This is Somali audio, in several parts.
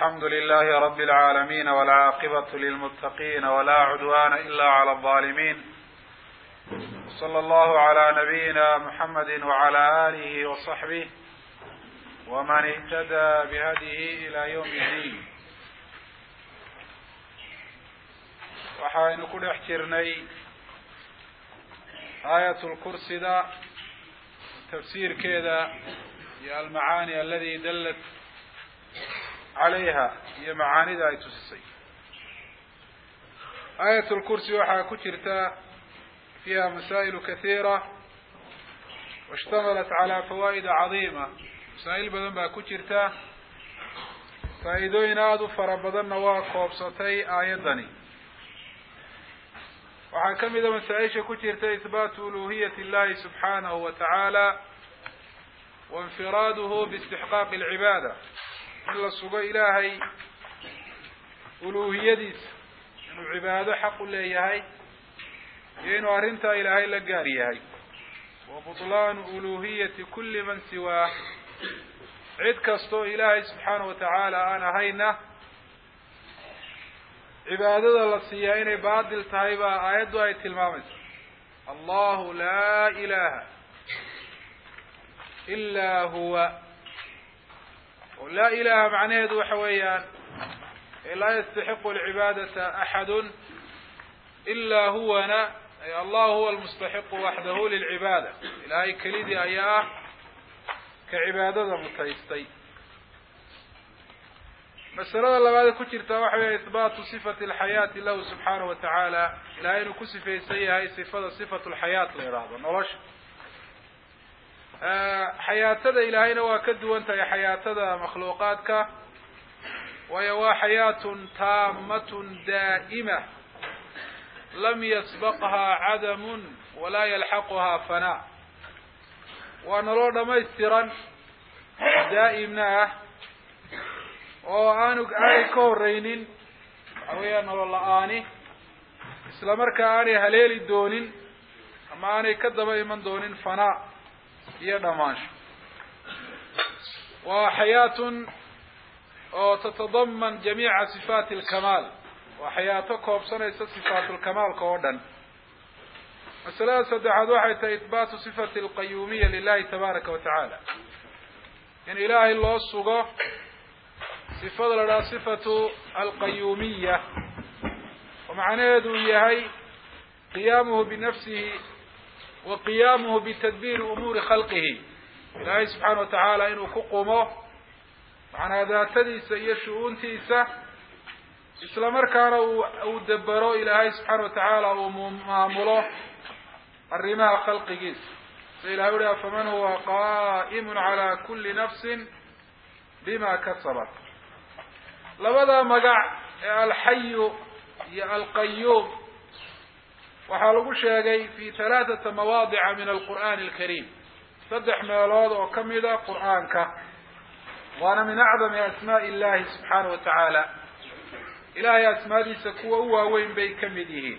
الحمد لله رب العالمين والعاقبة للمتقين ولا عدوان إلا على الظالمين. صلى الله على نبينا محمد وعلى آله وصحبه ومن اهتدى بهديه إلى يوم الدين. waxaynu ku dhex jirnay aayatul kursida tafsiirkeeda iyo almacaani alladii dallat calayha iyo macaanida ay tusisay. aayatul kursi waxaa ku jirta fiiha masaa'ilu kathiira washtamalat calaa fawaa'id cadiima. masaa'il badan baa ku jirta, faa'iidooyin aada u fara badanna waa koobsatay aayaddani. waxaa ka mida masaa-isha ku jirta ihbaatu uluhiyati illahi subxaanahu wa tacaala wainfiraaduhu biistixqaaqi alcibaada, in la sugo ilaahay uluhiyadiisa, inuu cibaado xaq u leeyahay iyo inuu arrintaa ilaahay la gaar yahay. wa butlaanu uluhiyati kulli man siwaah, cid kastoo ilaahay subxaanahu wa tacaala aan ahayna cibaadada la siiyaa inay baadil tahay baa aayaddu ay tilmaamaysa. allahu laa ilaha ilaa huwa. laa ilaha macnaheedu waxa weeyaan laa yastaxiqu alcibaadata axadun ilaa huwana, ay allah huwa almustaxiqu waxdahu lilcibaada. ilaahay kelidii ayaa ah ka cibaadada mutaystay. masalada labaad ku jirta waxa weya ihbaatu sifati alxayaati lahu subxaanahu wa tacaala, ilahay inuu ku sifaysan yahay sifada sifatu lxayaat la yidhaahdo, nolosha. xayaatada ilaahayna waa ka duwan tahay xayaatada makhluuqaadka, waayo waa xayaatun taamatun daa'ima lam yasbaqhaa cadamun walaa yalxaquhaa fanaa. waa nolol dhamaystiran daa'imna ah oo aanay ka horeynin waxa weeyaan nolol la-aani, isla markaa aanay haleeli doonin ama aanay ka daba iman doonin fanaa iyo dhamaansho. waa xayaatun oo tatadaman jamiica sifaati alkamaal, waa xayaato koobsanaysa sifaatulkamaalka oo dhan. masalada saddexaad waxay tahay ihbaatu sifati alqayuumiya lilahi tabaaraka wa tacaala, in ilaahay loo sugo sifada la dhaha sifatu alqayuumiya, oo macnaheedu yahay qiyaamuhu binafsihi wa qiyaamuhu bitadbiiri umuuri khalqihi. ilaahay subxaana wa tacaala inuu ku qumo macnaa daatadiisa iyo shu-uuntiisa, isla markaana uu dabero ilaahay subxaana wa tacaala uu maamulo arrimaha khalqigiisa. sida ilahay uhi faman huwa qaa'imun calaa kulli nafsin bima kasabat. labada magac ee alxayu iyo alqayuum waxaa lagu sheegay fi halaathata mawaadica min alqur'aani alkariim, 3 meelood oo kamida qur'aanka, waana min acdami asmaa'i illahi subxaanahu wa tacaala. ilahay asmaadiisa kuwa u waaweyn bay kamid yihiin.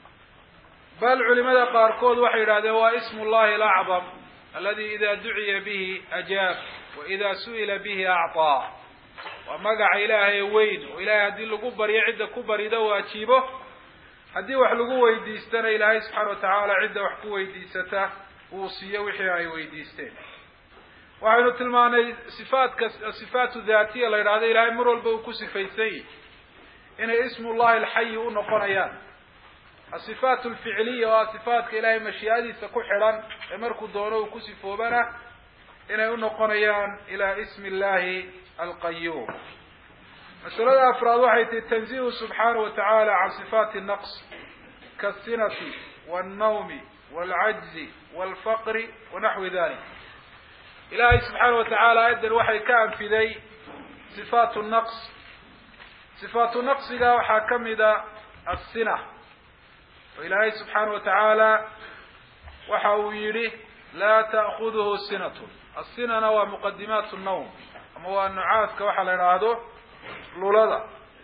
bal culimada qaarkood waxay yidhahdeen waa ismu llahi alacdam aladi ida duciya bihi ajaab wa ida su'ila bihi acطaa. waa magaca ilaahay weyn oo ilaahay haddii lagu baryo cidda ku barida u ajiibo, haddii wax lagu weydiistana ilaahay subxaana wa tacaala cidda wax ku weydiisata uu siiyo wixii ay weydiisteen. waxaynu tilmaanay sifaatu daatiya la yidhahdo ilaahay mar walba uu ku sifaysan yahy inay ismu llahi alxayi u noqonayaan. asifaat alficiliya oo sifaatka ilaahay mashii'adiisa ku xidhan ee markuu doono uu ku sifoobana inay u noqonayaan ilaa ismi illahi alqayuum. masalada afraad waxay tahi tanzihu subxaanahu wa tacaala can sifaati naqs kaasinati wاlnawmi wاlcajzi wاlfaqri wanaxwi dalik. ilaahay subxaana wa tacaala aayaddan waxay ka anfiday sifaatu naqs. sifaatu naqsiga waxaa kamida asina, oo ilaahay subxaana wa tacaala waxa uu yihi laa ta'kuduhu sinatun. asinana waa muqadimaat الnawm ama waa nucaaska waxa la idhaahdo lulada.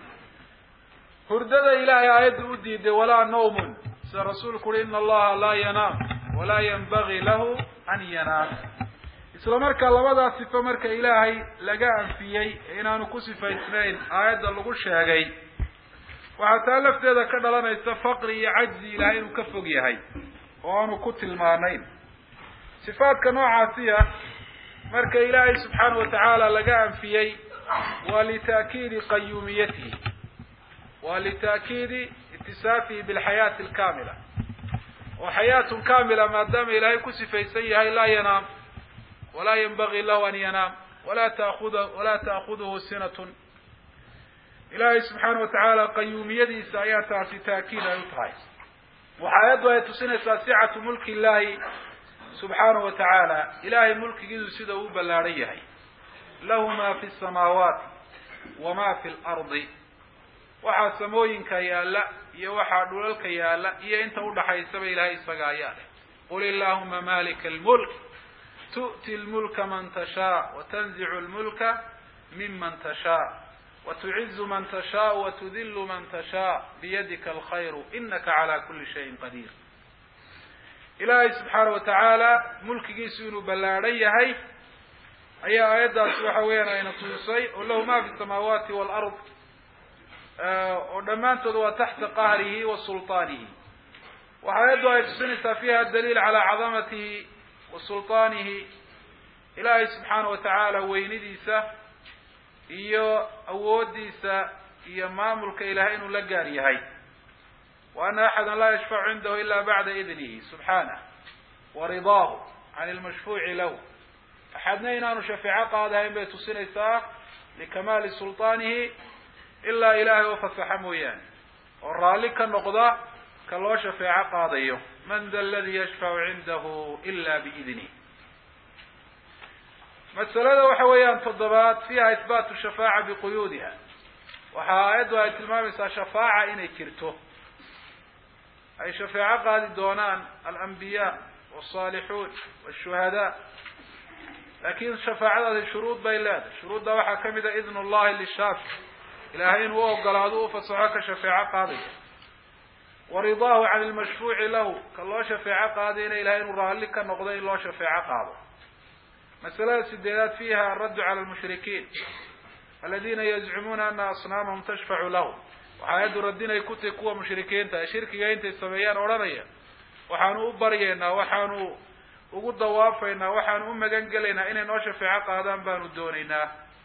hurdada ilaahay aayadda u diiday walaa nawmun, sida rasuulku uhi ina allaha laa yanaam walaa yanbagii lahu an yanaam. isla markaa labadaas sifo marka ilaahay laga anfiyey inaanu ku sifaysnayn aayadda lagu sheegay waxaa taa lafteeda ka dhalanaysa faqri iyo cajzi ilaahay inuu ka fog yahay oo aanu ku tilmaanayn sifaadka noocaasiya marka ilaahay subxaana watacaala laga anfiyey waa lita'kiidi qayuumiyatihi waa lita'kiidi itisaafihi bilxayaati alkaamila oo xayaatun kaamila maadaama ilaahay ku sifaysan yahay laa yanaam walaa yanbagii lahu an yanaam walaa ta'khuduhu sinatun ilaahay subxaana watacaala qayuumiyadiisa ayaa taasi taakiid ay u tahay waxa aayaddu ay tusinaysaa sicatu mulki illaahi subxaanahu watacaala ilaahay mulkigiisu sida uu ballaadhan yahay lahu maa fi samaawaati wamaa fi lardi waxaa samooyinka yaalla iyo waxaa dhulalka yaalla iyo inta udhaxaysaba ilaahay isaga ayaa leh qul illaahuma malika almulk tu'ti lmulka man tashaa watanzicu lmulka miman tashaa watucizu man tashaa watudillu man tashaa biyadika alkhayru inaka calaa kuli shayin qadiir ilaahay subxaana watacaala mulkigiisu inuu ballaadhan yahay ayaa aayaddaasi waxa weeyaan ayna tusisay oo lahu ma fi samaawaati waalard oo dhammaantood waa taxta qahrihi wa sulطaanihi waxa aayaddu ay tusinaysaa fiiha daliil calaa cadamatihi wa sulطaanihi ilaahay subxaana watacaala weynidiisa iyo awoodiisa iyo maamulka ilahay inuu la gaar yahay wa ana axada laa yashfacu cindahu ila bacda idnihi subxaanah wa ridaahu can ilmashfuuci lahu axadna inaanu shafeeco qaadahayn bay tusinaysaa likamaali sulطaanihi ilaa ilaahay oo fasaxa mooyaane oo raalli ka noqda ka loo shafeeco qaadayo man da aladi yashfacu cindahu ila biidnih masalada waxa weeyaan toddobaad fiiha ihbaatu shafaaca biquyuudiha waxa aayaddu ay tilmaamaysaa shafaaca inay jirto ay shafeeco qaadi doonaan alambiyaa waalsaalixuun waashuhadaa laakiin shafaacadaasi shuruud bay leedahay shuruudda waxaa kamid a idn ullahi lishaafic ilaahay inuu ogolaado u fasaxo ka shafeeco qaadaya wa ridaahu can ilmashfuuci lahu ka loo shafeeco qaadayna ilahay inuu raalli ka noqdo in loo shafeeco qaado masalada sideedaad fiiha araddu cala almushrikiin aladina yazcumuuna ana asnaamahum tashfacu lahu waxa aayaddu radinay ku tahi kuwa mushrikiinta ee shirkiga intay sameeyaan odhanaya waxaanu u baryaynaa waxaanu ugu dawaafaynaa waxaanu u magan gelaynaa inay noo shafeeco qaadaan baanu doonaynaa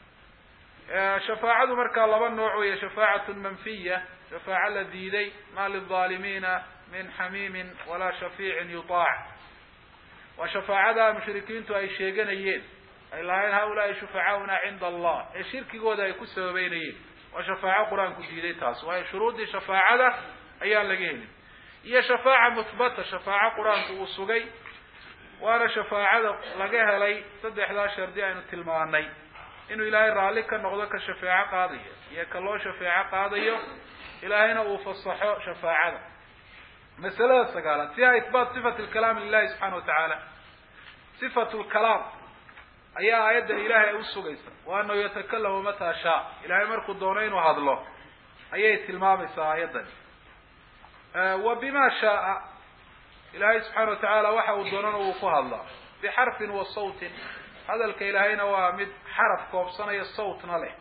shafaacadu markaa laba nooc weeye shafaacatun manfiya shafaaco la diiday ma lilظaalimiina min xamiimin walaa shafiicin yutaac waa shafaacada mushrikiintu ay sheeganayeen ay lahayn haulaai shufacaauna cinda allah ee shirkigooda ay ku sababeynayeen waa shafaaco qur-aanku diiday taas waayo shuruuddii shafaacada ayaan laga helin iyo shafaaca muhbata shafaaco qur-aanku uu sugay waana shafaacada laga helay saddexdaa shardi aynu tilmaanay inuu ilaahay raalli ka noqdo ka shafeeco qaadayo iyo ka loo shafeeco qaadayo ilaahayna uu fasaxo shafaacada masalada sagaalaad fiiha ihbaat sifat lkalaam lilahi subxana watacaala sifat lkalaam ayaa aayaddan ilahay ay usugaysa wa anahu yatakalamu mataa shaa ilahay markuu doono inuu hadlo ayay tilmaamaysaa aayaddani wa bima shaaa ilahay subxaana watacaala waxa uu doonana wuu ku hadlaa bixarfin wa sawtin hadalka ilaahayna waa mid xaraf koobsanaya sawtna leh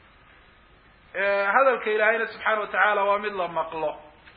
hadalka ilaahayna subxaana watacaala waa mid la maqlo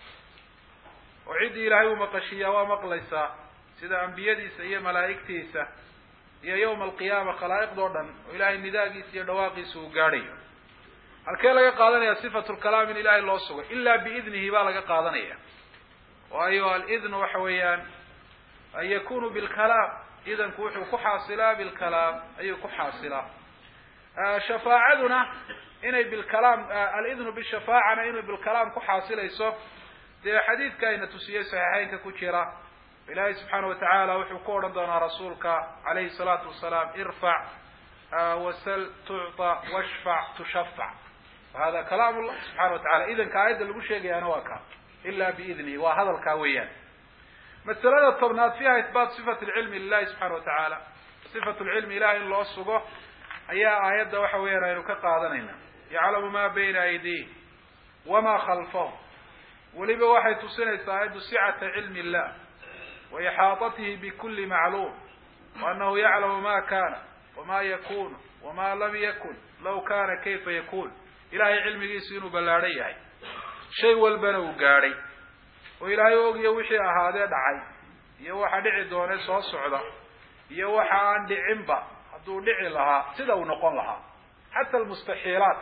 oo ciddii ilaahay uu maqashiyaa waa maqlaysaa sida ambiyadiisa iyo malaa'igtiisa iyo yawma alqiyaama khalaa'iqdoo dhan oo ilahay nidaagiisa iyo dhawaaqiisa uu gaadhayo halkee laga qaadanaya sifatu lkalaam in ilahay loo sugay ilaa biidnihi baa laga qaadanaya waayo alidnu waxa weeyaan an yakunu bilkalaam idanku wuxuu ku xaasilaa bilkalaam ayuu ku xaasilaa shafaacaduna inay bilkalaam alidnu bishafaacana inay bilkalaam ku xaasilayso dee xadiidka ayna tusiyey saxiixeynka ku jira ilaahay subxaana watacaala wuxuu ku odhan doonaa rasuulka calayhi salaatu wasalaam irfac wasal tucطa washfac tushafac wahada kalaam llah subxana watacala idanka aayadda lagu sheegayaana waa ka ila biidnihi waa hadalkaa weeyaan masalada tobnaad fiiha ihbaat sifat lcilmi lilahi subxana watacaala sifat lcilmi ilahay in loo sugo ayaa aayadda waxa weeyaan aynu ka qaadanayna yaclamu ma bayna aydiihim wama khalfahum weliba waxay tusinaysaa aayaddu sicata cilmi illah wa ixaatatihi bikuli macluum وأنه يعلم ما كان وما يكون وما لم يكن لو كان كيف يكون إلهي علمي سينو بلاريه شيء والبنو قاري وإلهي وقيا وحي هذا دعي يوحى دعي دوني سوى الصعودة يوحى عن دعينبا هدو دعي لها سيدو نقول لها حتى المستحيلات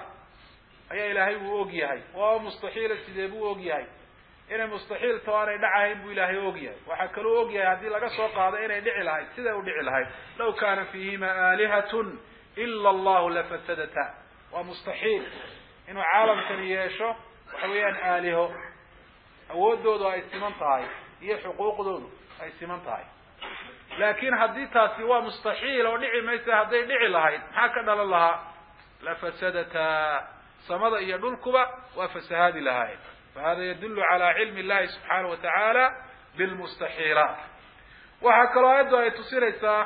أي إلهي وقياهي ومستحيل سيدبو وقياهي إنه مستحيل تواني دعاهم بإلهي وقياهي وحكلوا وقياهي هذه لغا سوى قادة إنه دعي لها سيدو دعي لها لو كان فيهما آلهة إلا الله لفسدتا ومستحيل إنه عالم كان يشو وحويان آلهه awoodoodu ay siman tahay iyo xuquuqdoodu ay siman tahay laakiin hadii taasi waa mustaxiil oo dhici maysa haday dhici lahayd maxaa ka dhalan lahaa la fasadata samada iyo dhulkuba waa fasahaadi lahayd fahada yadullu ala ilmi Allah subhanahu wa ta'ala bil mustahilat waxa kale oo ayadu ay tusiraysaa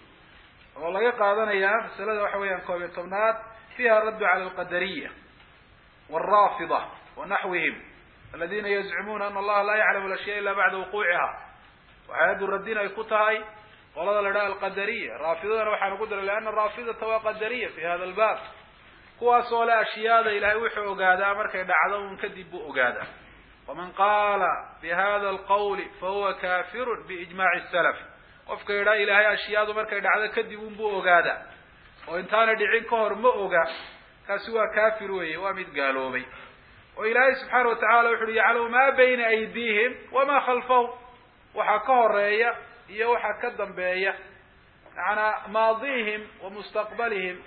oo laga qaadanayaa masalada waxa weeyaan 12aad fiha radd ala al-qadariyya wal-rafida wa nahwihim الذين يزعمون أن الله لا يعلم الأشياء إلا بعد وقوعها وهذا الردين يكتهاي والله لدى القدرية رافضة وحنا قدر لأن الرافضة وقدرية في هذا الباب هو صول أشياء إلى وحي أقادا مركا دعضهم كذب أقادا ومن قال بهذا القول فهو كافر بإجماع السلف وفكر إلى أشياء مركا دعضا كذب أقادا وإن كان دعين كهر مؤقا كسوى كافر ومد قالوا بي وإلهي سبحانه وتعالى يقول يعلم ما بين أيديهم وما خلفهم وحكاه الرأي يوحى كدم بأيه يعني ماضيهم ومستقبلهم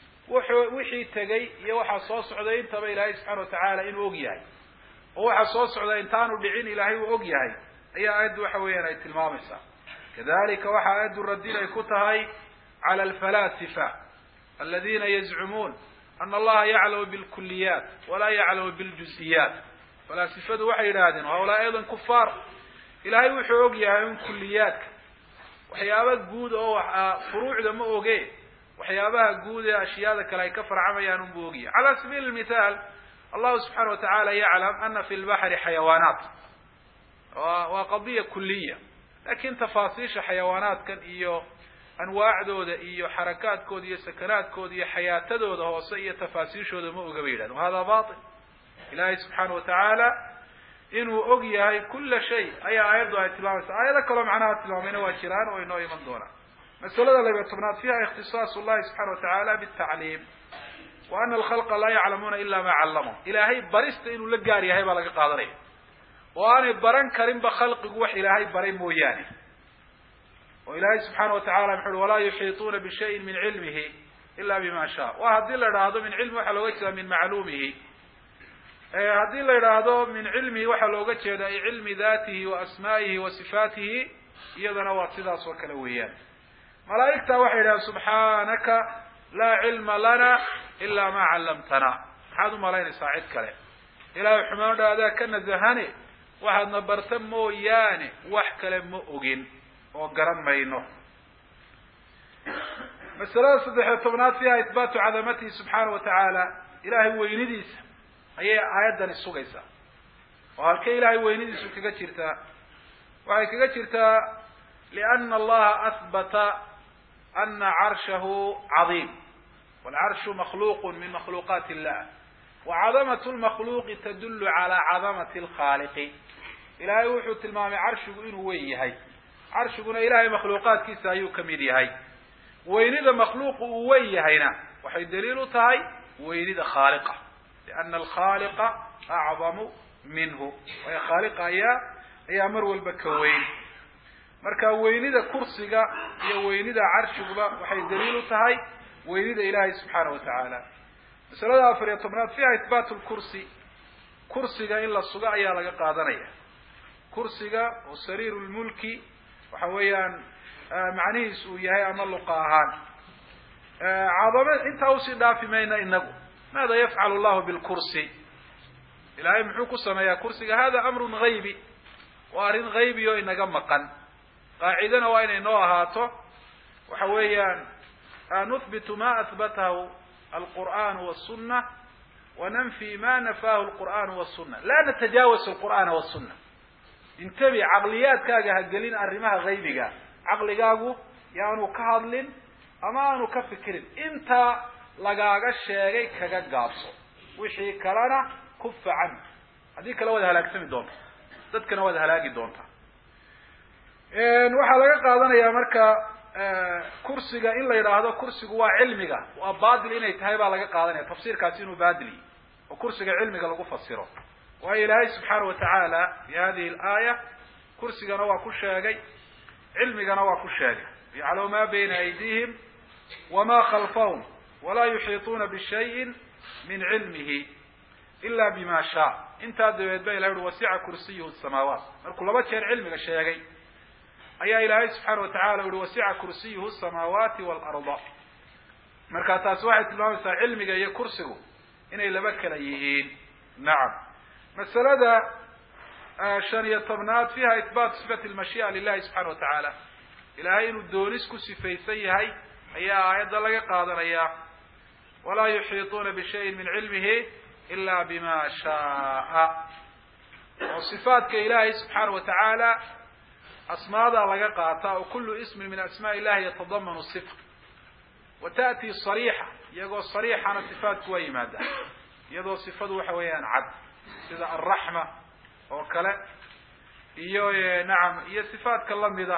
وحي تجي يوحى صوص عدين تبا إلهي سبحانه وتعالى إن أوجيهاي ووحى صوص عدين تانو بعين إلهي وأوجيهاي أي أيد وحوينا يتلمامسا كذلك وحى أيد الردين يكتهاي على الفلاسفة الذين يزعمون أن الله يعلم بالكليات ولا يعلم بالجزئيات فلاسفة وحي رادين وهؤلاء أيضا كفار إلهي وحوق يهيون كليات وحيابات قود أو فروع دم أوغي وحيابها قود أشياء ذلك لا يكفر عميان بوغي على سبيل المثال الله سبحانه وتعالى يعلم أن في البحر حيوانات وقضية كلية لكن تفاصيل حيوانات كان إيو أنواع دودة إيو حركات كود إيو سكنات كود إيو حياة دودة هو سيئة تفاسير شودة مؤقبيلا وهذا باطل إلهي سبحانه وتعالى إنه أقيا كل شيء أي آيات دعا اتلامس آيات كلام عنها اتلامين واشران وإنه يمن دونا مسألة اللي بيطبنات فيها اختصاص الله سبحانه وتعالى بالتعليم وأن الخلق لا يعلمون إلا ما علمهم إلهي برست إنه لقاري هاي بلغ قادرين وأنا بران كريم بخلق قوح إلهي برين موياني وإلهي سبحانه وتعالى يقول ولا يحيطون بشيء من علمه إلا بما شاء وهذه اللي من علمه حلوكسها من معلومه هذه اللي من علمه وحلوكسها أي علم ذاته وأسمائه وصفاته إذا نواتداس وكلويان ملائكة وحيدا سبحانك لا علم لنا إلا ما علمتنا هذا ملايين ساعد كلام إلهي حمد هذا كان زهاني واحد نبرتم موياني وحكلم مؤقين وقرن مينه مسألة صدح الطبنات فيها إثبات عظمته سبحانه وتعالى إلهي وينديس هي آيات السوغيسة وهالكي إلهي وينديس وكذا لأن الله أثبت أن عرشه عظيم والعرش مخلوق من مخلوقات الله وعظمة المخلوق تدل على عظمة الخالق إلهي وحو تلمامي عرشه إنه ويهي عرشنا إلهي مخلوقات كيسا يكمل هاي وينيد مخلوق ويهينا وحي دليل تهي وينيد خالقه لأن الخالق أعظم منه وهي خالق هي مرو البكوين مركا وينيد كرسيغا هي وينيد عرشغا وحي دليل تهي وينيد إلهي سبحانه وتعالى مسألة أفرية طبنات فيها إثبات الكرسي كرسيغا إلا الصغاء يا لغا قادنية كرسيغا وسرير الملك وحويان معنيه سوية أما اللقاهان عظمة انت أوصي في مينا إنه ماذا يفعل الله بالكرسي إلهي محوك السماء كرسي هذا أمر غيبي وأرين غيبي وإن قمقا قاعدنا وإن إنوهاته وحويان نثبت ما أثبته القرآن والسنة وننفي ما نفاه القرآن والسنة لا نتجاوز القرآن والسنة انتبه عقليات كاغا هقلين أرمها غيبك عقلقاغو yaanu ka hadlin ama aanu ka fikirin inta lagaaga sheegay kaga gaabso wixii kalena kufa can haddii kale waad halaagsami doonta dadkana waad halaagi doonta waxaa laga qaadanayaa marka kursiga in la yidhaahdo kursigu waa cilmiga waa baadil inay tahay baa laga qaadanaya tafsiirkaasi inuu baadili oo kursiga cilmiga lagu fasiro waayo ilaahay subxaana watacaala fi hadihi alaaya kursigana waa ku sheegay cilmigana waa ku sheegay yaclamu ma bayna aydihim wama khalfahum walaa yuxiituuna bishayin min cilmihi ila bima shaa intaa dabeed ba ilahay ui wasica kursiyuhu samaawaat markuu laba jeer cilmiga sheegay ayaa ilaahay subxaana watacaala uhi wasica kursiyuhu samaawaati waalarda markaa taasi waxay tilmaamaysaa cilmiga iyo kursigu inay laba kala yihiin nacam masalada 15 fiha ihbaat sifati lmashii'a lilahi subxana watacaala ilahay inuu doonis ku sifaysan yahay ayaa aayadda laga qaadanaya walaa yuxiituuna bishayin min cilmihi ila bima shaaa oo sifaatka ilaahay subxaana watacaala asmaada laga qaataa oo kullu ismin min asmaa illahi yatadamanu sifa wa ta'ti sariixa iyagoo sariixana sifaatku waa yimaada iyadoo sifadu waxa weeyaan cad sida alraxma oo kale iyo nacam iyo sifaadka lamida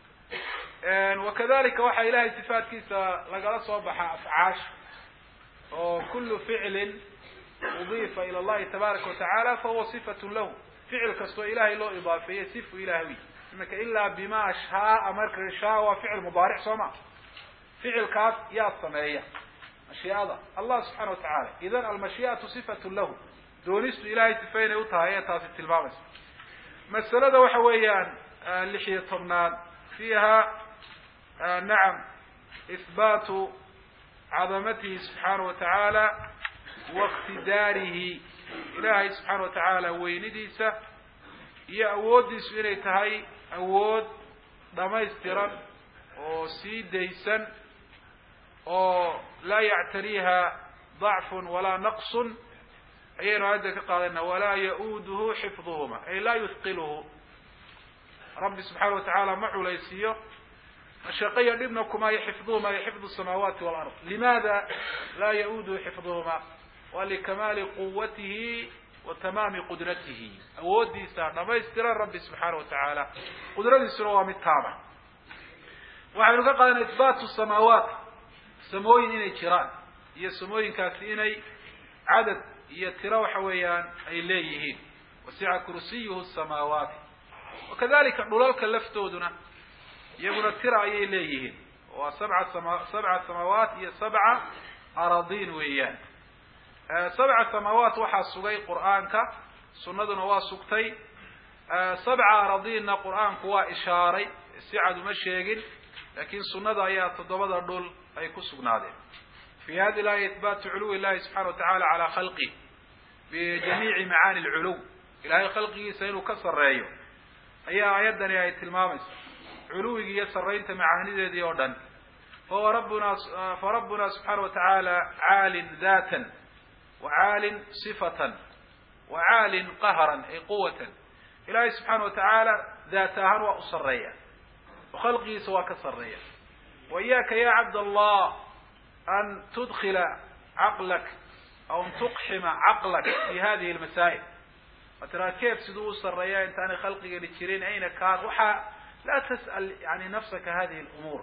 wakadalika waxaa ilahay sifaatkiisa lagala soo baxa afcaash oo kullu ficlin udifa ila allahi tabaaraka watacaala fahuwa sifatun lahu ficil kastoo ilahay loo idaafeeyey sifu ilahawi imaka ilaa bima shaa marka shaa waa ficil mudaaric soo ma ficilkaas yaa sameeya mashii'ada allah subxana watacaala idan almashii'atu sifatu lahu doonistu ilahay sifaynay u tahay ee taasi tilmaamaysa masalada waxa weeyaan 16 fiiha nacam ihbaatu cadamatihi subxaana watacaala waqtidaarihi ilahay subxaana watacaala weynidiisa iyo awooddiisu inay tahay awood dhamaystiran oo sii daysan oo laa yactariiha dacfun walaa naqsun ayaynu aayadda ka qaadana walaa ya-uuduhu xifduhuma ay laa yuthqiluhu rabbi subxaana watacaala ma culaysiiyo mashaqaya dhibna kumaayo xifduhuma ay xifdu samaawaati walard limaada laa ya-uuduhu xifduhuma waa likamaali quwatihi wa tamaami qudratihi awooddiisa dhamaystiran rabbi subxaana watacaala qudradiisuna waa mid taaba waxaynu ka qaadanay ihbaatu samaawaat samooyin inay jiraan iyo samooyinkaasi inay cadad iyo tiro waxa weeyaan ay leeyihiin wasica kursiyuhu samaawaati wakadalika dhulalka laftooduna iyaguna tira ayay leeyihiin waa 7 samaawaat iyo 7 aradiin weeyaan 7 samaawaat waxaa sugay qur'aanka sunnaduna waa sugtay 7 aradiinna qur'aanku waa ishaaray si cad uma sheegin lakin sunnada ayaa 7 dhul ay ku sugnaadeen fi hadi laaya ihbaatu culuwi illahi subxana watacaala calaa khalqi bijamiici macaani lculuw ilahay khalqigiisa inuu ka sarreeyo ayaa aayaddani ay tilmaamaysa culuwigi iyo sarraynta macaanideedii oo dhan fahuwa rabbuna subxaana watacaala caalin daatan wacaalin sifatan wacaalin qahran ay quwatan ilahay subxaana watacaala daat ahaan waa u sarreeya oo khalqigiisa waa ka sarreeya wa iyaaka ya cabd allah an tudkila caqlak aw an tuqxima caqlak fi hadihi lmasaa'il watiraa keef siduu u sarreeya intaanay khalqigani jirin ayna kaan waxaa laa tas'al yani nafsaka hadihi lumuur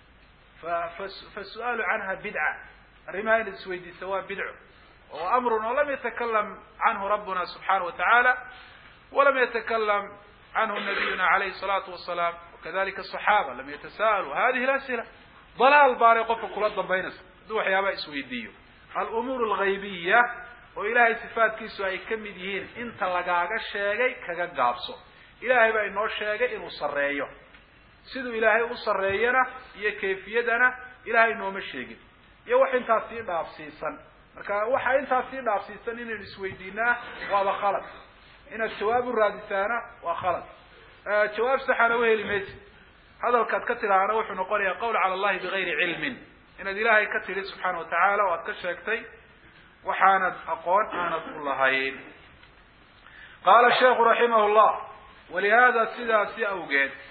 fasu'aalu canha bidca arrimaha inaad isweydiisa waa bidco oo amrun oo lam yatakalam canhu rabbuna subxaana watacaala walam yatakalam canhu nabiyuna alayhi الsalaatu wasalaam wakadalika aصaxaaba lam yatasa'aluu hadihi اlas'ila dalaal baanay qofka kula dambaynaysa hadduu waxyaabaa isweydiiyo alumuur alghaybiya oo ilahay sifaatkiisu ay ka mid yihiin inta lagaaga sheegay kaga gaabso ilahay baa inoo sheegay inuu sarreeyo siduu ilaahay u sarreeyana iyo kayfiyadana ilahay nooma sheegin iyo wax intaas sii dhaafsiisan marka waxa intaas sii dhaafsiisan inaynu isweydiinaa waaba khalad inaad jawaab u raadisaana waa khalad jawaab saxana uheli maysid hadalkaad ka tidhaahana wuxuu noqonayaa qawl cala allahi bigayri cilmin inaad ilaahay ka tidhi subxaana watacaala o aad ka sheegtay waxaanad aqoon aanad u lahayn qaala sheikhu raximah llah walihada sidaasi awgeed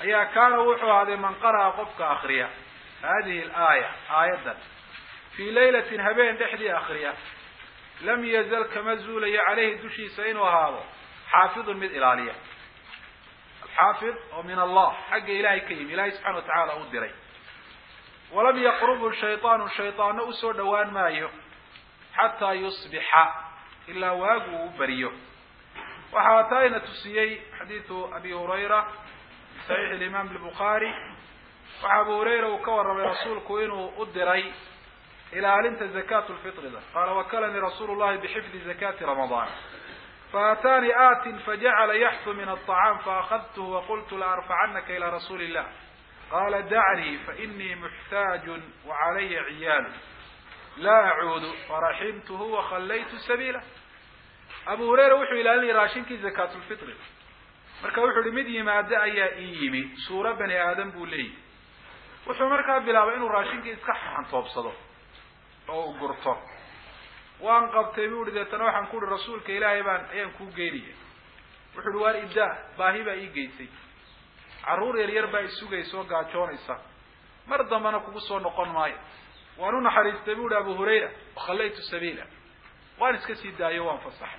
أي كان وحو هذا من قرأ قفك أخرية هذه الآية آية في ليلة هبين دحدي أخرية لم يزل كمزول عليه دشي سين وهذا حافظ من إلالية الحافظ ومن الله حق إلهي كريم إلهي سبحانه وتعالى أدري ولم يقربه الشيطان أسود دوان مايه حتى يصبح إلا واقو بريه وحاتين تسيي حديث أبي هريرة صحيح الإمام البخاري وأبو هريرة وكور رسولك إنه أدري إلى علمت زكاة الفطر ده. قال وكلني رسول الله بحفظ زكاة رمضان فأتاني آت فجعل يحث من الطعام فأخذته وقلت لأرفعنك إلى رسول الله قال دعني فإني محتاج وعلي عيال لا أعود فرحمته وخليت سبيله أبو هريرة وحو إلى أني راشنك زكاة الفطر marka wuxuu yiri mid yimaada ayaa yimi suura bani aadam buu leeyahay wuxuu markaa bilaabay inuu raashinka iska xantoobsado oo gurto waan qabtay buu yiri waxaan ku rasuulka ilaahay baan ayaan ku geeriyay wuxuu waar ibda baahi baa ii geysay caruur yar baa isugayso gaajoonaysa mar dambana kugu soo noqon maayo waan u naxariistay buu Abu Hurayra khallaytu sabiila waan iska sii daayo waan fasaxay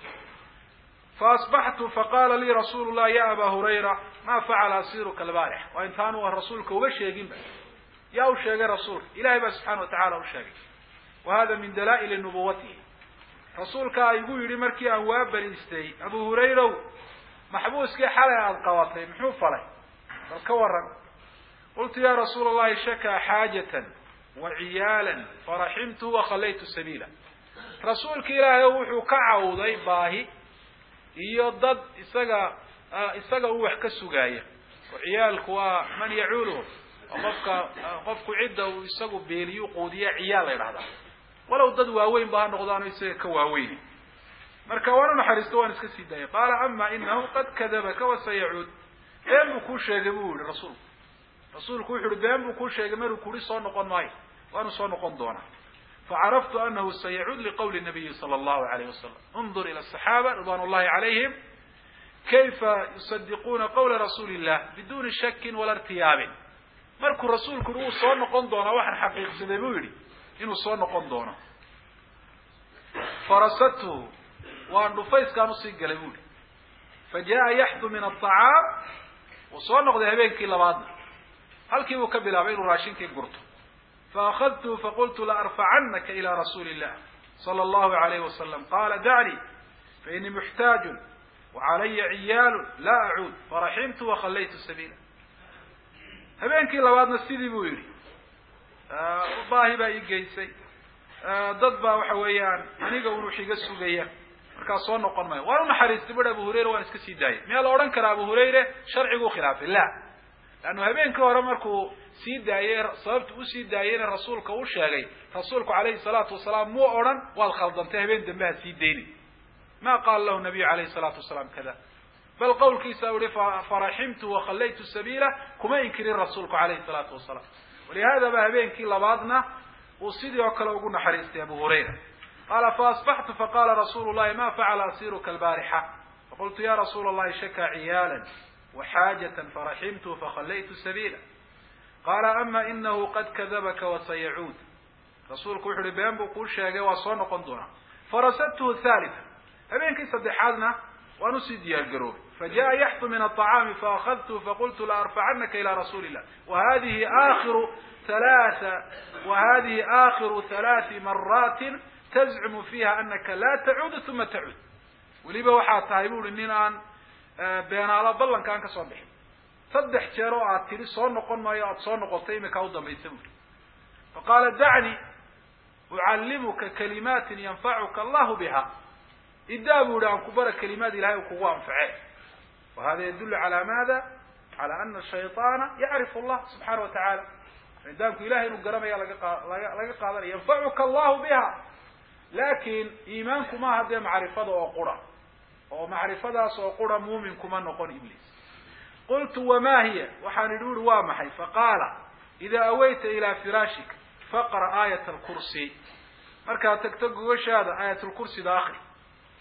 فأصبحت فقال لي رسول الله يا أبا هريرة ما فعل أسيرك البارح وإن كانوا الرسول وشيقين يا وشيق رسول إلهي سبحانه وتعالى وشيق وهذا من دلائل نبوته رسولك يقول لمركي أواب الاستي أبو هريرة محبوس كي حالة القواطي محوف علي الكورن قلت يا رسول الله شكى حاجة وعيالا فرحمته وخليت سبيلا رسولك إلهي وحو كعوضي باهي iyo dad isaga uu wax ka sugaaya ciyaalku waa man yacuulu qofku cidda uu isagu beeliyo qoodiya ciyaal ay raahdaa walaw dad waaweyn baa noqdaan isaga ka waaweyn marka waana naxariisto waan iska sii daayay qala amma innahu qad kadabaka wa sayuud been ku sheegay buu rasuulku wuxuu been ku sheegay maruu kuri soo noqon maayo waanu soo noqon doonaa فعرفت أنه سيعود لقول النبي صلى الله عليه وسلم انظر إلى الصحابة رضوان الله عليهم كيف يصدقون قول رسول الله بدون شك ولا ارتياب مركو الرسول كنوا صون قندونا واحد حقيق سدبولي إنه صون قندونا فرسته وأن نفيس كانوا سيقلبولي فجاء يحث من الطعام وصون قدهبين كلا بعضنا هل كيف كبلا بين راشين كي قرطو فأخذته فقلت لأرفعنك إلى رسول الله صلى الله عليه وسلم قال دعني فإني محتاج وعلي عيال لا أعود فرحمت وخليت السبيل هبينك لبعضنا السيدي بويري باهي باي جيسي ضدبا وحويان أنيقا ونوحي قسو قيا marka soo noqon maayo waan naxariistay bada Abu Hurayra waan iska sii daayay meel la oran kara Abu Hurayra sharcigu khilaafay la لأنه هبينك هو مركو سيد داير صابت وسيد داير الرسول كوشاغي رسولك عليه الصلاة والسلام مو أورن والخلطان تهبين دمها سيد ديني ما قال له النبي عليه الصلاة والسلام كذا بل قول كيساوري فرحمت وخليت السبيل كما ينكر الرسولك عليه الصلاة والسلام ولهذا بهبينك لبعضنا وسيد وكلا وقلنا حريست أبو هريرة قال فأصبحت فقال رسول الله ما فعل أسيرك البارحة فقلت يا رسول الله شكى عيالا وحاجة فرحمته فخليت السبيل قال أما إنه قد كذبك وسيعود رسولك وحر بيان بقول شاقة وصون قندونا فرسدته الثالثة أبين كي صدحادنا ونسيد يقروب فجاء يحث من الطعام فأخذته فقلت لأرفعنك إلى رسول الله وهذه آخر ثلاث مرات تزعم فيها أنك لا تعود ثم تعود وليبا وحا تايبون إننا بين على بلن كان كصبح صدح جرو عتري صون نقول ما يا صون نقطي مكاودا بيسمر فقال دعني أعلمك كلمات ينفعك الله بها إدابوا لأن كبر كلمات الله وقوة أنفعه وهذا يدل على ماذا؟ على أن الشيطان يعرف الله سبحانه وتعالى إدامك إلهي نقرم قادر ينفعك الله بها لكن إيمانكم ما هذا معرفة وقرى ومعرفة وقرى مؤمنكم أن نقول إبليس قلت وما هي وحاندول وامحي فقال إذا أويت إلى فراشك فقرأ آية الكرسي مركا تكتب وش هذا آية الكرسي داخل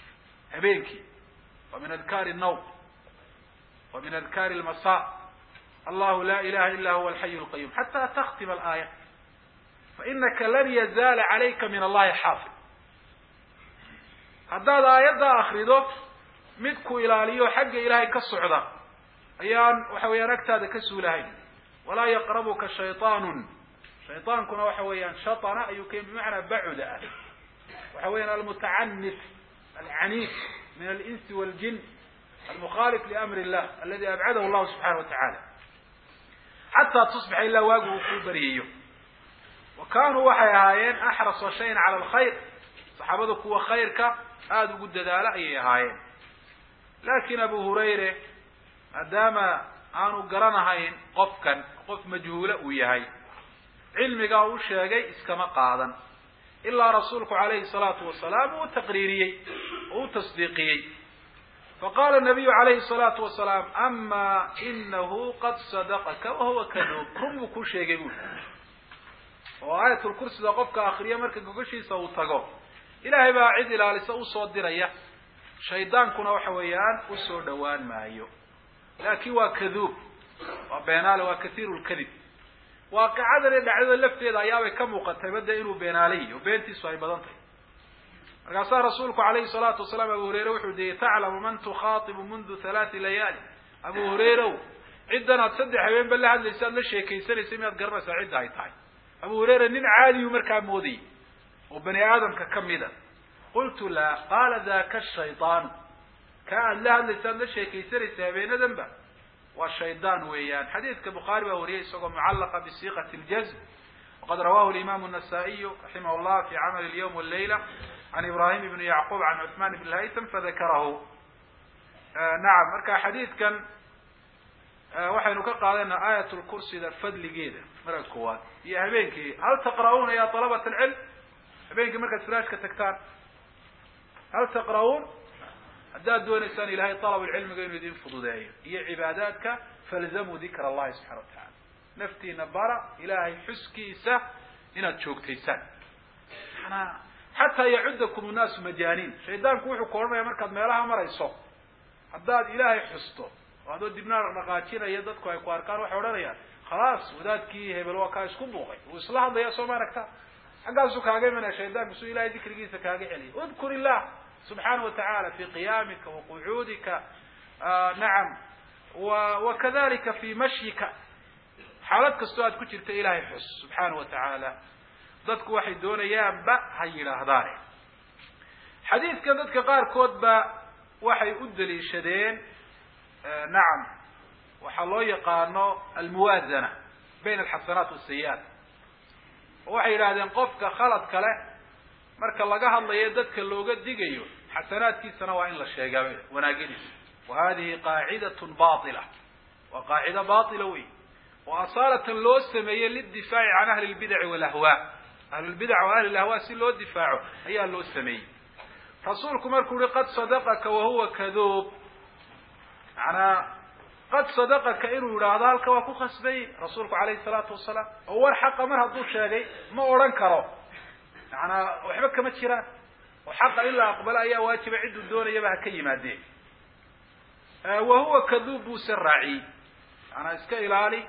أبينك ومن أذكار النوم ومن أذكار المساء الله لا إله إلا هو الحي القيوم حتى تختم الآية فإنك لن يزال عليك من الله حافظ. haddaad aayadda akhrido midku ilaaliyo xagga ilaahay ka socda ayaan waxa weeyaan agtaada ka suulahay walaa yaqrabuka shaytaanun shaytaankuna waxa weeyaan shatana ayuu keen bimacnaa bacuda ah waxa weeyaan almutacannif alcanif min alinsi waljin almukhalif liamri illah alladhi abcadahu allah subxanahu watacaala xataa tusbixa ilaa waagu uu ku bariyayo wa kaanuu waxay ahaayeen axrasa shayin cala alkhayr saxaabada kuwa khayrka aada ugu dadaala ayay ahaayeen laakiin abu hurayre maadaama aanu garanahayn qofkan qof majhuula uu yahay cilmigaa uu sheegay iskama qaadan ilaa rasuulku calayhi salaatu wasalaam uu taqriiriyey oo u tasdiiqiyey faqaala nabiyu calayhi salaatu wasalaam ama inahu qad sadaqaka wahuwa kaduub run buu ku sheegay buuli oo aayatulkursida qofka akriya marka gogoshiisa uu tago ilaahay baa cid ilaalisa usoo diraya shaydaankuna waxa weeyaan usoo dhowaan maayo laakiin waa kaduub waa beenaale waa kathiiru lkadib waaqicadani dhacdada lafteeda ayaabay ka muuqatay badda inuu beenaalay oo beentiisu ay badan tahay markaasaa rasuulku calayhi salaatu wasalaam abu hureyre wuxuu diyey taclamu man tukhaatibu mundu halaati layaali abu hureyrew ciddan aad 3 habeenba la hadlaysa aad la sheekaysanaysay miyaad garanaysaa cidda ay tahay abu hureyre nin caadiyu markaa moodayay oo bani aadamka kamida qultu laa qaala daka shaytaan ka aad la hadlaysa aad la sheekaysanaysa habeenadanba waa shaydaan weeyaan xadiidka bukhaari baa wariyay isagoo mucallaqa bisiiqati ljazm waqad rawahu alimamu النasaa'iyu raximah llah fi camal اlyawm wاllayla can ibrahim ibni yacquub can cuثman ibn haytham fadakarahu nacam marka xadiidkan waxaynu ka qaadanaa aayat lkursida fadligeeda marka koowaad iyo habeenkii hal taqra'uuna ya طalabat اlcilm habeenkii markaad firaashka tagtaan hal taqra'uun haddaad doonaysaan ilahay طalab cilmiga inuu idin fududeeyo iyo cibaadaadka falzamuu dikra allahi subxana watacaala naftiina bara ilahay xuskiisa inaad joogtaysaan xataa yacudakum الnaasu majaaniin shaydaanku wuxuu ku odhanaya markaad meelaha marayso haddaad ilaahay xusto oo adoo dibnaa dhaqaajinaya dadku ay ku arkaan waxay odhanayaan khalaas wadaadkii hebel waa kaa isku buuqay uu isla hadlaya soo ma aragta xaggaasu kaaga imanaya shaydaanku suu ilahay dikrigiisa kaaga celiya udkur illah subxaana watacaala fi qiyaamika waqucuudika nacam wakadalika fi mashyika xaalad kastoo aad ku jirta ilahay xus subxaana watacaala dadku waxay doonayaanba ha yidhaahdaane xadiidkan dadka qaarkood ba waxay u daliishadeen nacam waxaa loo yaqaano almuwaazana bayna alxasanaat wasayi'aat oo waxay yidhahdeen qofka khaladka leh marka laga hadlayo dadka looga digayo xasanaadkiisana waa in la sheegaa wanaagyadiisa wa hadihi qaacidatun baatila waa qaacida baatila wey oo asaalatan loo sameeyey lidifaaci can ahli lbidaci walahwaa ahlulbidac wa ahli lahwaa si loo difaaco ayaa loo sameeyey rasuulku markuu yihi qad sadaqaka wahuwa kaduub manaa qad sadaqaka inuu yidhaahdo halka waa ku khasbay rasuulku calayhi salaatu wasalaam oo war xaqa mar hadduu sheegay ma odhan karo manaa waxba kama jiraan oo xaqa in la aqbalo ayaa waajiba cidduu doonayaba ha ka yimaadeen wahuwa kaduub buu se raaciyey manaa iska ilaali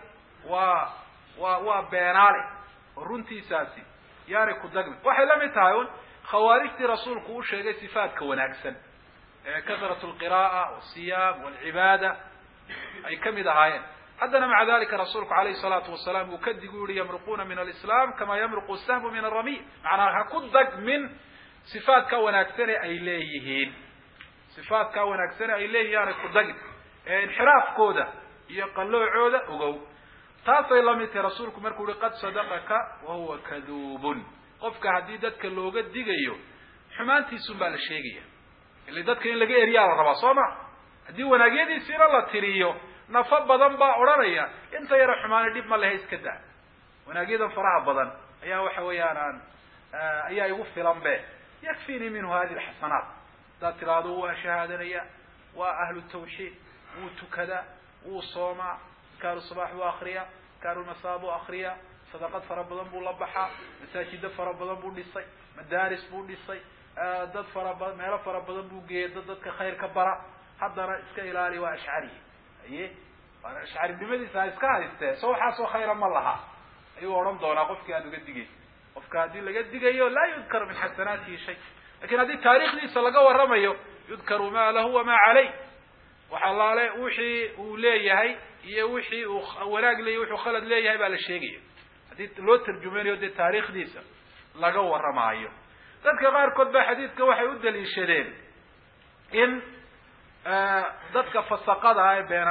waa beenaale oo runtiisaasi yaanay ku dagmi waxay la mid tahay un khawaarijtii rasuulku u sheegay sifaadka wanaagsan ee kasratu alqira'a wasiyaam walcibaada ay kamid ahaayeen haddana maca dalika rasuulku calayhi salaatu wasalaam uu kadigu yihi yamruquuna min alislam kama yamruqu sahmu min aramiy macnaa ha ku dagmin sifaadka wanaagsane ay leeyihiin sifaadka wanaagsane ay leeyihiin yaanay ku dagmin ee inxiraafkooda iyo qalloocooda ogow taasay la mid tahay rasuulku markuu yihi qad sadaqaka wahuwa kaduubun qofka haddii dadka looga digayo xumaantiisun baa la sheegaya ila dadka in laga eriyaa la rabaa soo ma haddii wanaagyadiisiina la tiriyo nafo badan baa odhanaya inta yara xumaani dhib ma lehe iska daa wanaagyadan faraha badan ayaa waxa weeyaan ayaa igu filan be yakfiinii minhu hadi alxasanaat haddaad tiraahdo waa shahaadanaya waa ahlu tawxiid wuu tukadaa wuu soomaa adkaaru sabax buu akriya adkaaru masaa buu akriya sadaqad fara badan buu la baxaa masaajido fara badan buu dhisay madaaris buu dhisay dad fara badan meelo fara badan buu geeyay dadka khayrka bara haddana iska ilaali waa ashcari aye ashcari nimadiisa iska haystee soo waxaasoo khayra ma laha ayuu odhan doonaa qofkii aad uga digaysa qofka haddii laga digayo laa yudkaru min xasanaatihi shay lakin haddii taariikhdiisa laga warramayo yudkaru ma lahu wama caleyh waxa laale wixii uu leeyahay iyo wixii uu wanaag leeyahay wuxuu khalad leeyahay baa la sheegaya haddii loo tarjumaynayo dee taariikhdiisa laga warramaayo dadka qaarkood baa xadiidka waxay u daliishadeen in dadka fasaqada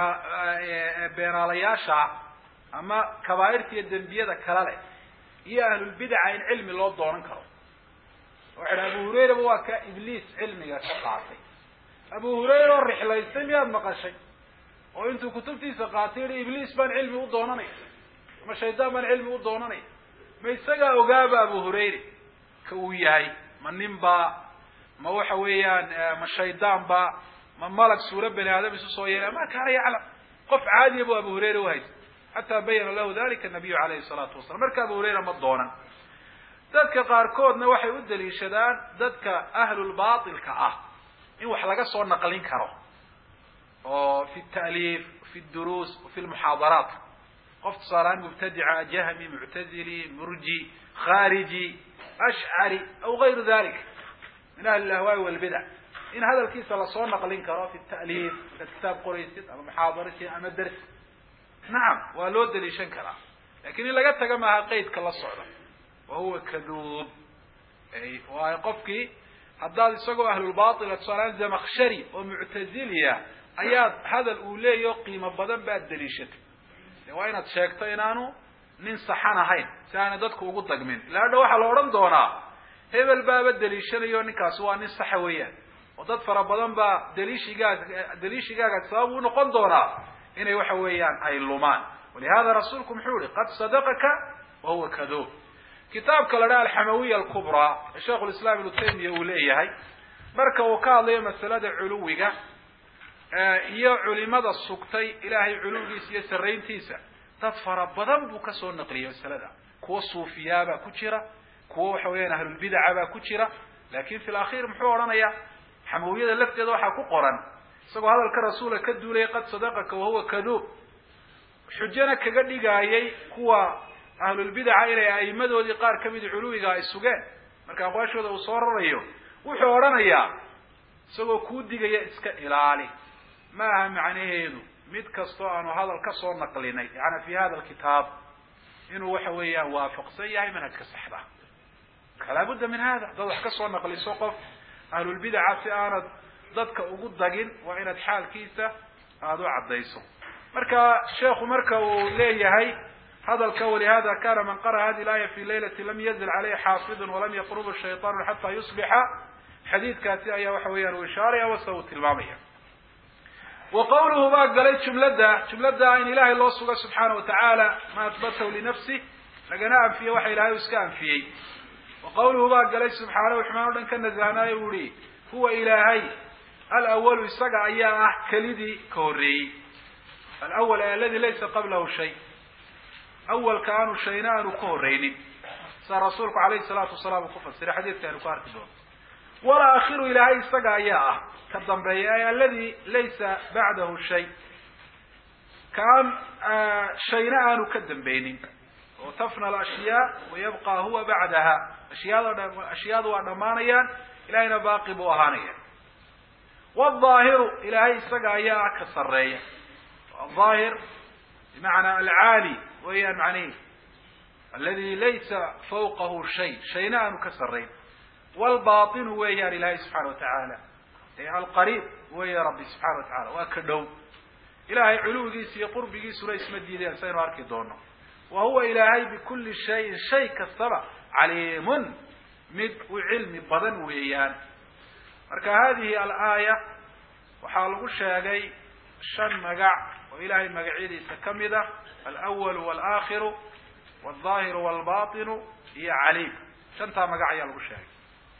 ee beenaalayaasha ama kabaa'irta iyo dembiyada kala leh iyo ahlulbidaca in cilmi loo doonan karo waxay Abu Hurayra waa ka ibliis cilmiga ka qaatay Abu Hurayra oo rixlaystay miyaad maqashay oo intuu kutubtiisa qaatay ibliis baan cilmi u doonanay ama shaydaan baan cilmi u doonanay ma isaga ogaaba Abu Hurayra ka uu yahay ma nimba ma waxa weeyaan ma shaydaan ba ma malag suura bani aadam isu soo yeelay ma kaana yaclam qof caadi Abu Hurayra wahay hatta bayana lahu dhalika an-nabiy alayhi salatu wasallam marka Abu Hurayra ma doonan dadka qaarkoodna waxay u daliishadaan dadka ahlul baatilka ah in wax laga soo naqlin karo oo fi ta'lif fi durus fi al-muhadarat qof saaran mubtadi'a jahmi mu'tazili murji khariji ash'ari aw ghayr dhalik min al-ahwa wal bid'ah in hada الكيس la soo naqlin karo fi ta'lif kitab qoraysid ama muhadarati ama dars نعم waa loo daliishan karaa laakiin in laga taga maaha qaydka la socda وهو كذوب أي وقفكي هذا السجوا أهل الباطل الصلاة زمخشري ومعتزلية أياد هذا الأولى يقيم بدن بعد دليشة وين تشاكتين أنو ننصحنا هين ساندتك وقطك من لا دوح الأورن دونا هذا الباب الدليشة يوني كاسوا ننصحويا وضد فربضن با دليشي جاك تصابون نقول دونا إنه يوحويان أي اللومان ولهذا رسولكم حوري قد صدقك وهو كذوب كتاب كلا الحموية الكبرى الشيخ الإسلام ابن تيمية وليه مركا وكالي مسألة علوية هي علماء السكتي إلهي علوي سيسرين تيسا تدفر بدن بكسور نقلية مسألة كو صوفيا با كتيرا كو حوين أهل البدع با كتيرا لكن في الأخير محورنا يا حموية اللفت يدوحا كقرا سقوا هذا الكرسول كدولي قد صدقك وهو كذوب حجنا كقد قايي كوا أهل البدع إلى أئمة ذي قار كمد علوي جاي السجان مركب أقواش هذا وصار رأيه وحورنا يا سو كود جاي إسك إلى ما هم معنيه هذا مد كستان وهذا الكسر نقلنا يعني في هذا الكتاب إنه وحويا وافق سيء من الكسحرة فلا بد من هذا ضد كسر نقل سقف أهل البدع في أرض ضدك وجود دجن وإن الحال كيسة هذا عديسه مركب شيخ مركب ليه هاي هذا الكول هذا كان من قرأ هذه الآية في ليلة لم ينزل عليه حافظ ولم يقرب الشيطان حتى يصبح حديث كاتئة وحويا وإشارة وصوت المامية وقوله ما قالت شملدة عين إله الله سبحانه وتعالى ما أثبته لنفسه لقناء فيه وحي إلهي وسكان فيه وقوله ما قالت سبحانه وحمانه كان نزهنا يولي هو إلهي الأول يستقع إياه كلدي كوري الأول الذي ليس قبله شيء أول كانوا شينان وكورين صار رسولك عليه الصلاة والسلام وكفر حديث كانوا كاركدون ولا آخر إلهي استقع إياه كالضنبياء الذي ليس بعده شيء كان شينان كالضنبين وتفنى الأشياء ويبقى هو بعدها أشياء ودمانيا إلهينا باقي بوهانيا والظاهر إلهي استقع إياه كالسرية الظاهر بمعنى العالي وهي معنيه الذي ليس فوقه شيء شينان كسرين والباطن وهي لله سبحانه وتعالى القريب وهي ربي سبحانه وتعالى وكدو إلهي علوه قربه ليس مديدين سينو أركي دونه وهو إلهي بكل شيء كالسبع عليم مد وعلم بدن ويان مركا هذه الآية وحالق الشاقي شن مقع وإلهي مقعيدي سكمدة الأول والآخر والظاهر والباطن هي عليم شنتا مقع يالق الشاقي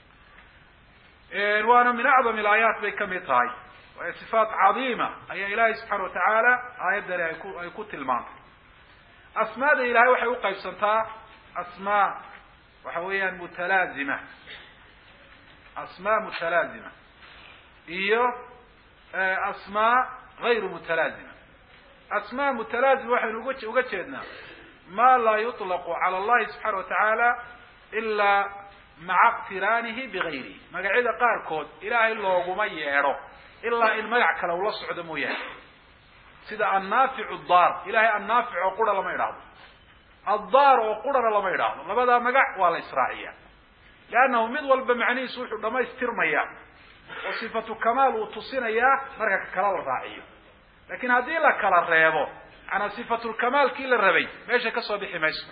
وانا من أعظم الآيات بكمتاي وهي صفات عظيمة أي إلهي سبحانه وتعالى آيات داري يكون تلمان أسماء دي إلهي وحي وقع بسنتا أسماء وحويا متلازمة أسماء متلازمة إيه أسماء غير متلازمة أسماء متلازمة وحن وجدنا ما لا يطلق على الله سبحانه وتعالى إلا مع اقترانه بغيره مقعد قاركود إلهي اللوغو ما يعرو إلا إن مقعك لو لا سعود موياه سيدا النافع الضار إلهي النافع وقرى لما يراه الضار وقرى لما يراه لبدا مقع ولا إسرائيل لأنه مدول بمعني سوح لما يسترميا وصفة كمال وتصينيا مركا كلام الراعي لكن هذه لا كلا الرياضو عن صفة الكمال كيل الربي ماشي كصبيح ماشي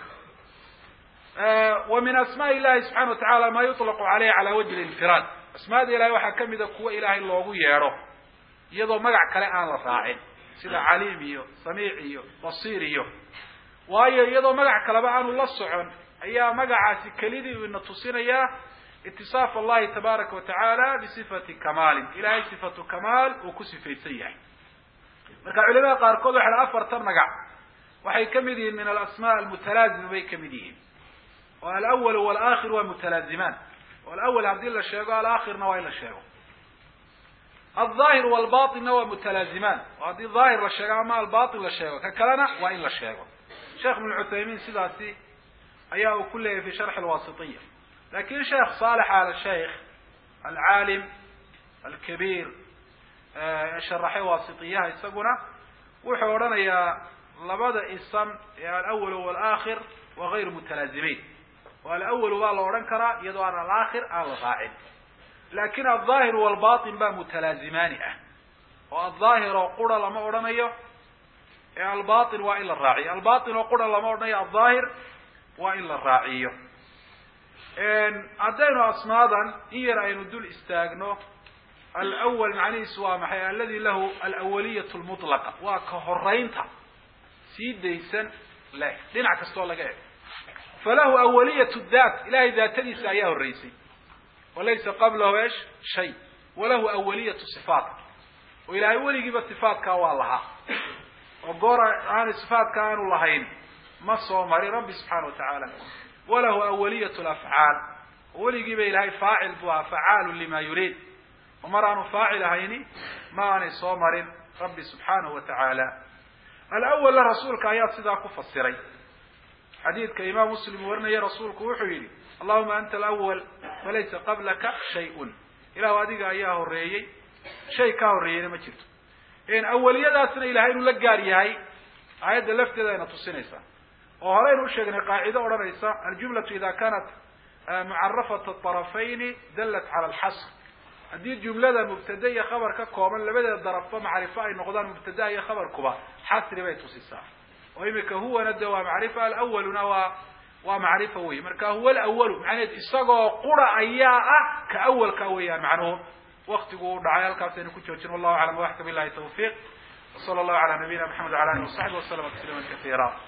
ومن أسماء الله سبحانه وتعالى ما يطلق عليه على وجه الانفراد أسماء الله وحكم إذا قوة إله الله يعرف يضو مقع كلام الراعي سيدا عليمي سميعي بصيري وهي يضو مقع كلام الله الصعون أي مقع كليدي وإن تصينيا اتصاف الله تبارك وتعالى بصفة كمال إلهي صفة كمال وكسفة سيئة marka culimada qaarkood waxa afartan magac waxay kamid yihiin min al-asmaa al-mutalazima bay kamid yihiin wa al-awwal wal akhir wa mutalaziman wal awwal hadii la sheego al akhirna waa la sheego al-zahir wal batin wa mutalaziman wa hadii zahir la sheego ama al-batin la sheego ka kalena waa in la sheego sheekh ibn Uthaymeen sidaasi ayaa uu ku leeyahay fi sharh al-wasitiyya laakiin sheekh Salih al-Sheikh al-alim al-kabir شرحه واسطيها يسقنا وحورنا يا لبدا اسم يا الأول والآخر وغير متلازمين والأول والأورنكرا يدوان الآخر على الغائب لكن الظاهر والباطن با متلازمان والظاهر وقرى لما أورنيه الباطن وإلا الراعي الباطن وقرى لما أورنيه الظاهر وإلا الراعي إن أدينا أصمادا إيه رأينا دول استاغنو الأول معنيه سواء محيا الذي له الأولية المطلقة وكهرينتا سيد ديسان لا دين عكستوا لقاه فله أولية الذات إلهي ذاتني ساياه الرئيسي وليس قبله إيش شيء وله أولية الصفات وإلهي أولي جيب الصفات كوالها وقورا عن الصفات كانوا اللهين ما صومري ربي سبحانه وتعالى وله أولية الأفعال أولي جيب إلهي فاعل بها فعال لما يريد ومران فاعل هيني ما أني صومر ربي سبحانه وتعالى الأول لرسولك آيات صداق فسري حديث كإمام مسلم ورنا يا رسولك وحيلي اللهم أنت الأول وليس قبلك شيء إلى واديك أياه الرئي شيء كاه الرئي ما جرت إن أولية داسنا إلى هين لقاري هاي آيات لفت ذا نتصنيسا وهرين وشيقنا قاعدة ورنيسا الجملة إذا كانت معرفة الطرفين دلت على الحصر هذه الجملة مبتدأ خبر ككوما لبدأ الضرفة معرفة النقدان مبتدأ خبر كبا حصر بيت وسيسا ويمك هو ندوى معرفة الأول نوى ومعرفة وهي مركا هو الأول معنى إساقوا قرى أياء كأول كأويا معنوه وقت يقول دعايا الكاسين كنت والله أعلم وحكم بالله التوفيق وصلى الله على نبينا محمد وعلى آله وصحبه وسلم تسليما كثيرا